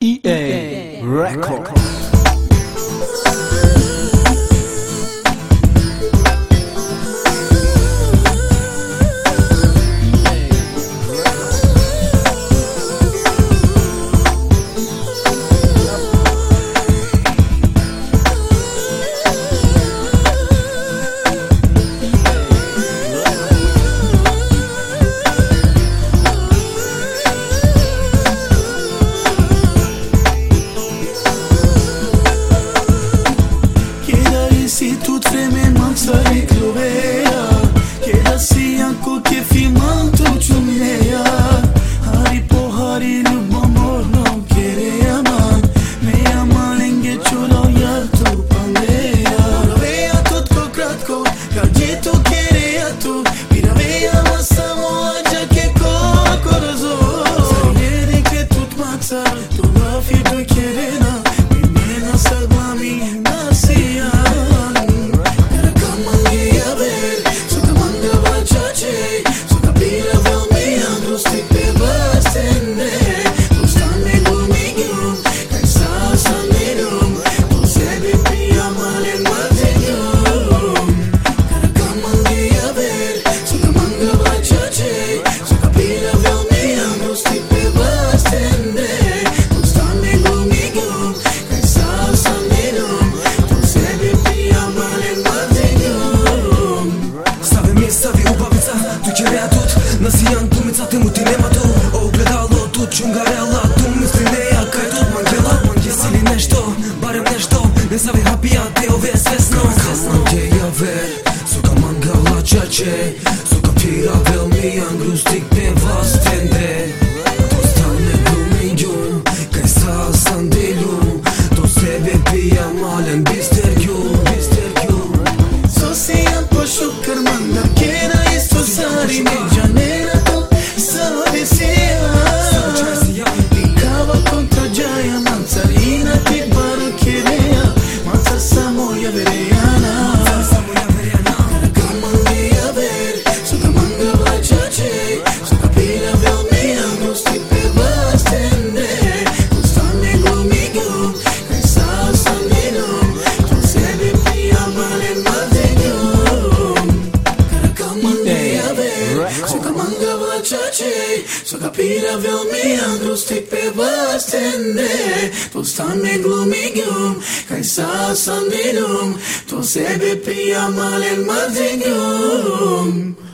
EA Record. Si tu treme manța reclovea Queda si anco che fimanto ciumea Hari po hari lubo amor no quiere amar Me ama lenge chulo yar tu pandea Vea tot ko kratko Kaji tu quiere a tu Mira vea masamo aja che ko corazon Sariere che tut mața Tu va fi tu quiere na Mimena salvami nasia Nasiyan tu mitsate mutilema tu Ogledalo tu čungarela Tu mislineja kaj tu mangjela Jesili nešto, barem nešto Ne savi hapija te ove svesno Mangeja ver, suka mangala čače Suka pira velmi angrustik pe vas tende To stane gluminju Kaj sa sandelju To sebe pija malen bisterju Sosiyan poşu kırmanda Kera isto sarine Suka pira velmi angrustik pe vas tende To stane glumigum Kaj sa sanidum To sebe pija malen mazigum